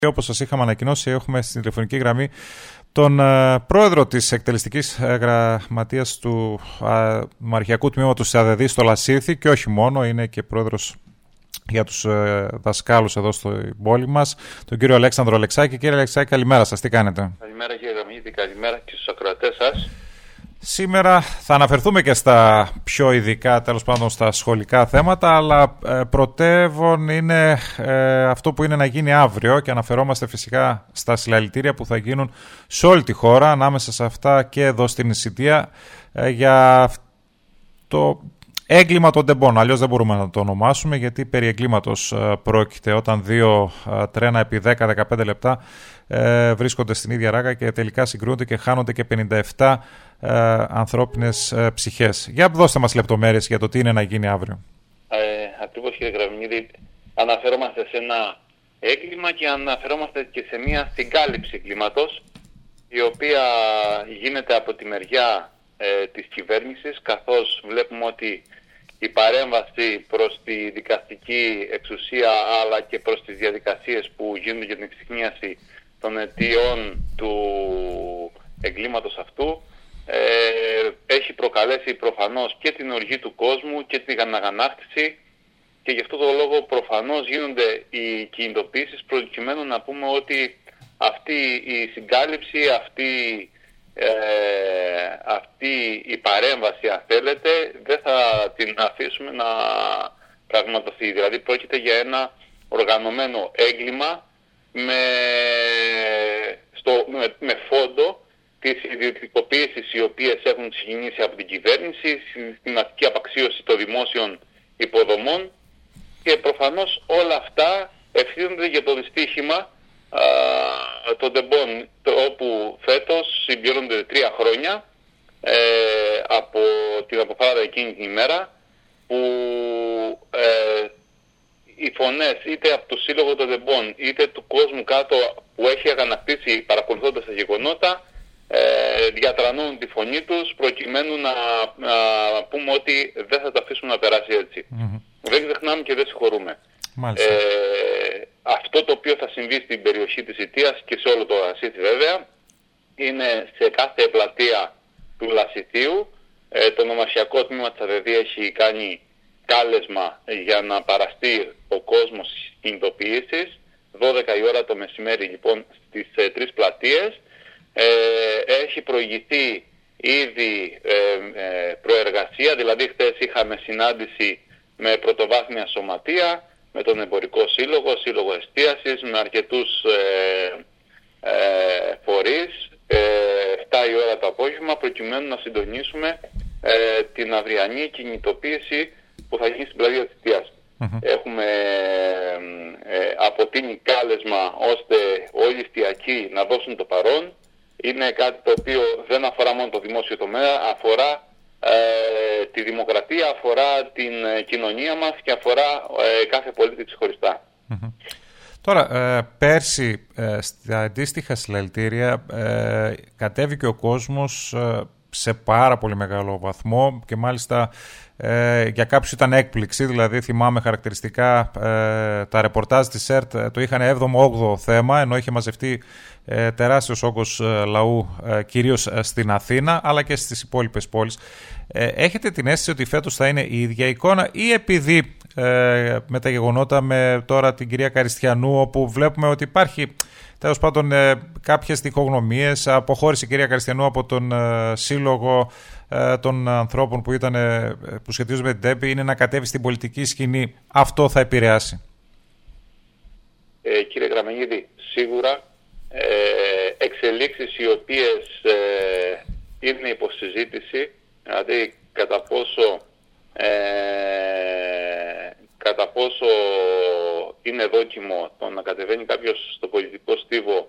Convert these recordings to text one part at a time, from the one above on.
Όπως σας είχαμε ανακοινώσει, έχουμε στην τηλεφωνική γραμμή τον πρόεδρο της εκτελεστικής γραμματείας του Δημαρχιακού Τμήματος της ΑΔΔ στο Λασίθι και όχι μόνο, είναι και πρόεδρος για τους δασκάλους εδώ στην πόλη μας, τον κύριο Αλέξανδρο Αλεξάκη. Κύριε Αλεξάκη, καλημέρα σας, τι κάνετε? Καλημέρα κύριε Γραμμίδη, καλημέρα και στους ακροατές σας. Σήμερα θα αναφερθούμε και στα πιο ειδικά, τέλος πάντων στα σχολικά θέματα, αλλά πρωτεύον είναι αυτό που είναι να γίνει αύριο και αναφερόμαστε φυσικά στα συλλαλητήρια που θα γίνουν σε όλη τη χώρα, ανάμεσα σε αυτά και εδώ στην Ισιτία, για το έγκλημα των τεμπών. Αλλιώς δεν μπορούμε να το ονομάσουμε, γιατί περί εγκλήματος πρόκειται όταν δύο τρένα επί 10-15 λεπτά βρίσκονται στην ίδια ράγα και τελικά συγκρούονται και χάνονται και 57 ανθρώπινες ψυχές. Για δώστε μας λεπτομέρειες για το τι είναι να γίνει αύριο. Ακριβώς κύριε Γραμμίδη, αναφερόμαστε σε ένα έγκλημα και αναφερόμαστε και σε μια συγκάλυψη εγκλήματος, η οποία γίνεται από τη μεριά της κυβέρνησης, καθώς βλέπουμε ότι η παρέμβαση προς τη δικαστική εξουσία αλλά και προς τις διαδικασίες που γίνονται για την εξυχνίαση των αιτιών του εγκλήματος αυτού έχει προκαλέσει προφανώς και την οργή του κόσμου και την αναγανάκτηση, και γι' αυτό το λόγο προφανώς γίνονται οι κινητοποιήσεις προκειμένου να πούμε ότι αυτή η συγκάλυψη, αυτή η παρέμβαση, αν θέλετε, δεν θα την αφήσουμε να πραγματοθεί. Δηλαδή πρόκειται για ένα οργανωμένο έγκλημα με φόντο τις ιδιωτικοποίησεις οι οποίες έχουν ξεκινήσει από την κυβέρνηση, στην αστική απαξίωση των δημόσιων υποδομών, και προφανώς όλα αυτά ευθύνονται για το δυστύχημα των τεμπών, όπου φέτος συμπληρώνονται 3 χρόνια από την αποφάδα εκείνη την ημέρα, που οι φωνές είτε από το Σύλλογο των Τεμπών είτε του κόσμου κάτω που έχει αγανακτήσει παρακολουθώντας τα γεγονότα, διατρανούν τη φωνή τους προκειμένου να πούμε ότι δεν θα τα αφήσουμε να περάσει έτσι. Δεν ξεχνάμε και δεν συγχωρούμε. Αυτό το οποίο θα συμβεί στην περιοχή της Ιτίας και σε όλο το Λασίθι βέβαια, είναι σε κάθε πλατεία του Λασιθίου. Το νομαρχιακό τμήμα της ΑΔΔ έχει κάνει κάλεσμα για να παραστεί ο κόσμος στις κινητοποιήσεις. 12 η ώρα το μεσημέρι λοιπόν στις 3 πλατείες. Έχει προηγηθεί ήδη προεργασία, δηλαδή χθες είχαμε συνάντηση με πρωτοβάθμια σωματεία, με τον Εμπορικό Σύλλογο, Σύλλογο Εστίασης, με αρκετούς φορείς, 7 η ώρα το απόγευμα, προκειμένου να συντονίσουμε την αυριανή κινητοποίηση που θα γίνει στην πλατεία της Ιτίας. Έχουμε αποτείνει κάλεσμα ώστε όλοι οι εστιακοί να δώσουν το παρόν. Είναι κάτι το οποίο δεν αφορά μόνο το δημόσιο τομέα, αφορά τη δημοκρατία, αφορά την κοινωνία μας και αφορά κάθε πολίτη ξεχωριστά. Τώρα, πέρσι στα αντίστοιχα συλλαλητήρια κατέβηκε ο κόσμος σε πάρα πολύ μεγάλο βαθμό και μάλιστα για κάποιους ήταν έκπληξη. Δηλαδή θυμάμαι χαρακτηριστικά τα ρεπορτάζ της ΕΡΤ το είχαν 7ο-8ο θέμα, ενώ είχε μαζευτεί τεράστιος όγκος λαού κυρίως στην Αθήνα αλλά και στις υπόλοιπες πόλεις. Έχετε την αίσθηση ότι φέτος θα είναι η ίδια εικόνα, ή επειδή με τα γεγονότα με τώρα την κυρία Καριστιανού, όπου βλέπουμε ότι υπάρχει τέλος πάντων κάποιες διχογνωμίες, αποχώρησε η κυρία Καριστιανού από τον σύλλογο των ανθρώπων που σχετίζονται με την ΤΕΠΗ, είναι να κατέβει στην πολιτική σκηνή, αυτό θα επηρεάσει? Κύριε Γραμμανίδη, σίγουρα εξελίξεις οι οποίες είναι υποσυζήτηση, δηλαδή κατά πόσο είναι δόκιμο το να κατεβαίνει κάποιος στο πολιτικό στίβο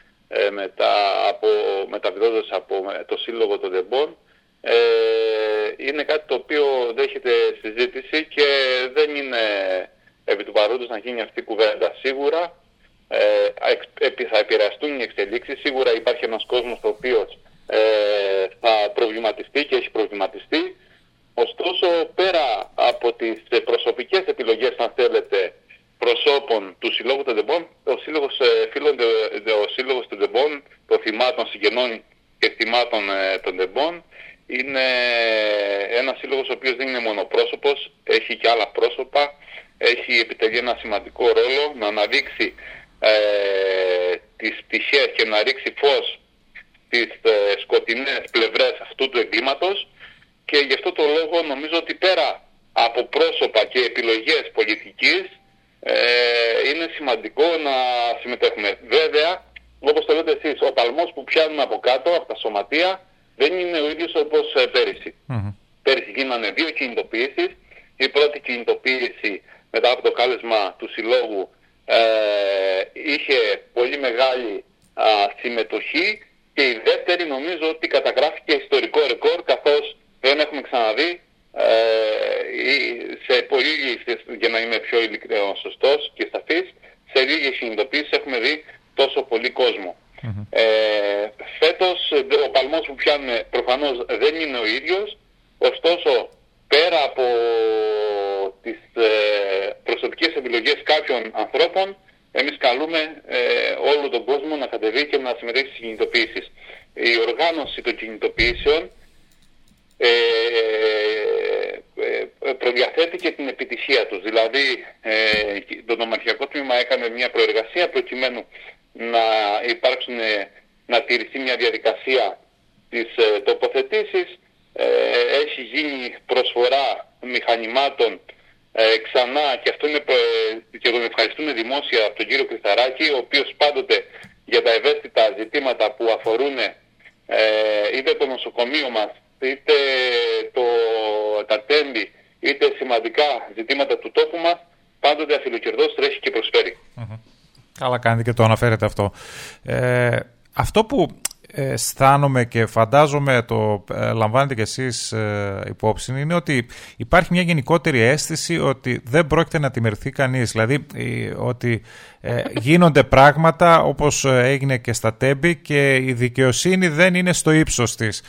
μεταβιδώντας από το Σύλλογο των Τεμπών, είναι κάτι το οποίο δέχεται συζήτηση και δεν είναι επί του παρόντος να γίνει αυτή η κουβέντα. Σίγουρα θα επηρεαστούν οι εξελίξεις, σίγουρα υπάρχει ένας κόσμος ο οποίος θα προβληματιστεί και έχει προβληματιστεί. Ωστόσο, πέρα από τις προσωπικές επιλογές, αν θέλετε, προσώπων του Συλλόγου των Τεμπών. Ο Σύλλογος των Τεμπών, των θυμάτων συγγενών και θυμάτων των Τεμπών, είναι ένας σύλλογος ο οποίος δεν είναι μονοπρόσωπος, έχει και άλλα πρόσωπα, έχει επιτελεί ένα σημαντικό ρόλο να αναδείξει τις πτυχές και να ρίξει φως στις σκοτεινές πλευρές αυτού του εγκλήματος, και γι' αυτό το λόγο νομίζω ότι πέρα από πρόσωπα και επιλογές πολιτικής είναι σημαντικό να συμμετέχουμε. Βέβαια, όπως το λέτε εσείς, ο παλμός που πιάνουμε από κάτω, από τα σωματεία, δεν είναι ο ίδιος όπως πέρυσι. Πέρυσι γίνανε 2 κινητοποιήσεις. Η πρώτη κινητοποίηση μετά από το κάλεσμα του Συλλόγου είχε πολύ μεγάλη συμμετοχή, και η δεύτερη νομίζω ότι καταγράφηκε ιστορικό ρεκόρ, καθώς δεν έχουμε ξαναδεί σε πολύ λίγες, για να είμαι πιο ειλικρινός, σωστός και σαφής, σε λίγες κινητοποίησεις έχουμε δει τόσο πολύ κόσμο. Φέτος ο παλμός που πιάνουμε προφανώς δεν είναι ο ίδιος, ωστόσο πέρα από τις προσωπικές επιλογές κάποιων ανθρώπων, εμείς καλούμε όλο τον κόσμο να κατεβεί και να συμμετέχει στις κινητοποιήσεις. Η οργάνωση των κινητοποιήσεων προδιαθέτει και την επιτυχία τους. Δηλαδή το νομαρχιακό τμήμα έκανε μια προεργασία προκειμένου να τηρηθεί μια διαδικασία της τοποθετήσεις. Έχει γίνει προσφορά μηχανημάτων ξανά, και αυτό είναι, και τον ευχαριστούμε δημόσια, από τον κύριο Κρυσταράκη, ο οποίος πάντοτε για τα ευαίσθητα ζητήματα που αφορούν είτε το νοσοκομείο μας, είτε τα τέμπη, είτε σημαντικά ζητήματα του τόπου μας, πάντοτε αφιλοκερδός τρέχει και προσφέρει. Καλά κάνετε και το αναφέρετε αυτό. Αυτό που αισθάνομαι και φαντάζομαι το λαμβάνετε κι εσείς υπόψη, είναι ότι υπάρχει μια γενικότερη αίσθηση ότι δεν πρόκειται να τιμωρηθεί κανείς. Δηλαδή ότι γίνονται πράγματα όπως έγινε και στα τέμπη, και η δικαιοσύνη δεν είναι στο ύψος της.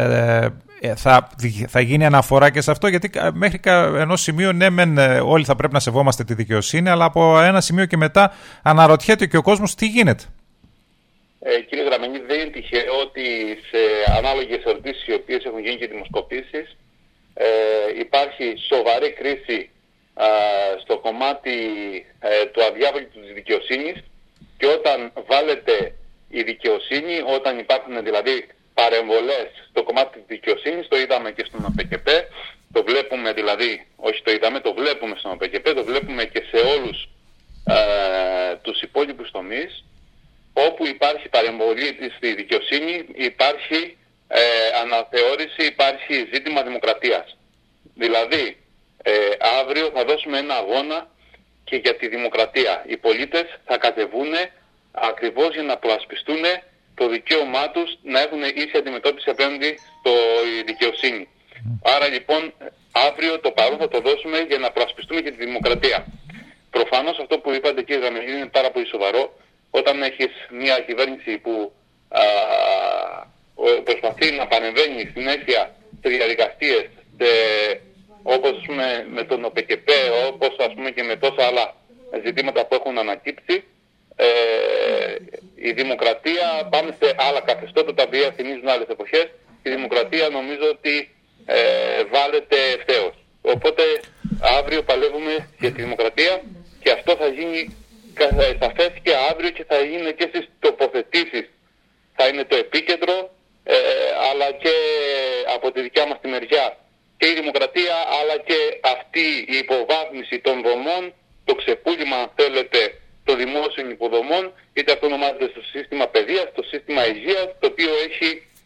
Θα γίνει αναφορά και σε αυτό, γιατί μέχρι ενός σημείου ναι μεν όλοι θα πρέπει να σεβόμαστε τη δικαιοσύνη, αλλά από ένα σημείο και μετά αναρωτιέται και ο κόσμος τι γίνεται. Κύριε Γραμμενή, δεν είναι τυχαίο ότι σε ανάλογες ερωτήσεις οι οποίες έχουν γίνει και δημοσκοπήσεις υπάρχει σοβαρή κρίση στο κομμάτι του αδιάβολου της δικαιοσύνης, και όταν βάλετε η δικαιοσύνη, όταν υπάρχουν δηλαδή παρεμβολές στο κομμάτι της δικαιοσύνης, το είδαμε και στον ΟΠΚΠ, το βλέπουμε δηλαδή, όχι το είδαμε, το βλέπουμε στον ΟΠΚΠ, το βλέπουμε και σε όλους τους υπόλοιπους τομείς. Όπου υπάρχει παρεμβολή στη δικαιοσύνη, υπάρχει αναθεώρηση, υπάρχει ζήτημα δημοκρατίας. Δηλαδή, αύριο θα δώσουμε ένα αγώνα και για τη δημοκρατία. Οι πολίτες θα κατεβούν ακριβώς για να προασπιστούν το δικαίωμά τους να έχουν ίση αντιμετώπιση απέναντι στη δικαιοσύνη. Άρα λοιπόν, αύριο το παρόν θα το δώσουμε για να προασπιστούμε και τη δημοκρατία. Προφανώς αυτό που είπατε, κύριε Γραμμενή, είναι πάρα πολύ σοβαρό. Όταν έχεις μια κυβέρνηση που προσπαθεί να παρεμβαίνει συνέχεια σε διαδικασίες, όπως με τον ΟΠΚΠ, όπως και με τόσα άλλα ζητήματα που έχουν ανακύψει, η δημοκρατία, πάμε σε άλλα καθεστώτα τα οποία θυμίζουν άλλες εποχές, η δημοκρατία νομίζω ότι βάλεται ευθέως. Οπότε αύριο παλεύουμε για τη δημοκρατία, και αυτό θα γίνει σαφές και αύριο, και θα είναι και στις τοποθετήσεις. Θα είναι το επίκεντρο, αλλά και από τη δικιά μας τη μεριά και η δημοκρατία, αλλά και αυτή η υποβάθμιση των δομών, το ξεπούλημα, αν θέλετε, των δημόσιων υποδομών, είτε αυτό ονομάζεται στο σύστημα παιδείας, στο σύστημα υγείας, το οποίο έχει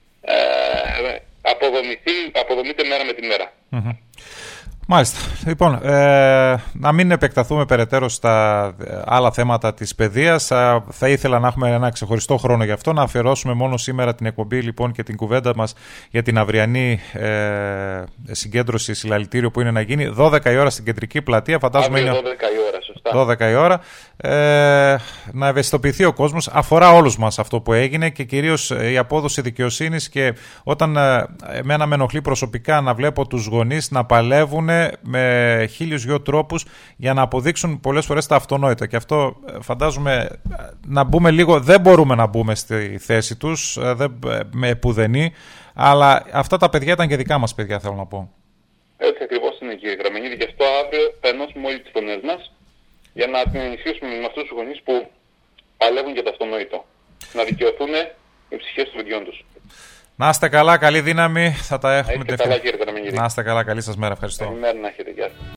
αποδομείται μέρα με τη μέρα. Μάλιστα. Λοιπόν, να μην επεκταθούμε περαιτέρω στα άλλα θέματα της παιδείας. Θα ήθελα να έχουμε ένα ξεχωριστό χρόνο γι' αυτό, να αφιερώσουμε μόνο σήμερα την εκπομπή λοιπόν και την κουβέντα μας για την αυριανή συγκέντρωση συλλαλητήριο που είναι να γίνει 12 η ώρα στην Κεντρική Πλατεία. Φαντάζομαι αύριο 12 η ώρα, σωστά. 12 η ώρα. Να ευαισθητοποιηθεί ο κόσμος. Αφορά όλους μας αυτό που έγινε και κυρίως η απόδοση δικαιοσύνης, και όταν εμένα με ενοχλεί προσωπικά να βλέπω τους γονείς να παλεύουν με 1002 τρόπους για να αποδείξουν πολλές φορές τα αυτονόητα. Και αυτό φαντάζομαι να μπούμε λίγο, δεν μπορούμε να μπούμε στη θέση τους, με επουδενή, αλλά αυτά τα παιδιά ήταν και δικά μας παιδιά, θέλω να πω. Έτσι ακριβώς είναι, κύριε Γραμμενίδη, και αυτό αύριο θα ενώσουμε όλοι τις φωνές μας για να την ενισχύσουμε με αυτούς τους γονείς που παλεύουν για το αυτονόητο. Να δικαιωθούν οι ψυχές των παιδιών τους. Να είστε καλά, καλή δύναμη. Θα τα έχουμε καλά, κύριε Γραμμενίδη. Να είστε καλά, καλή σας μέρα. Ευχαριστώ. Καλημέρα να έχετε, γεια σας.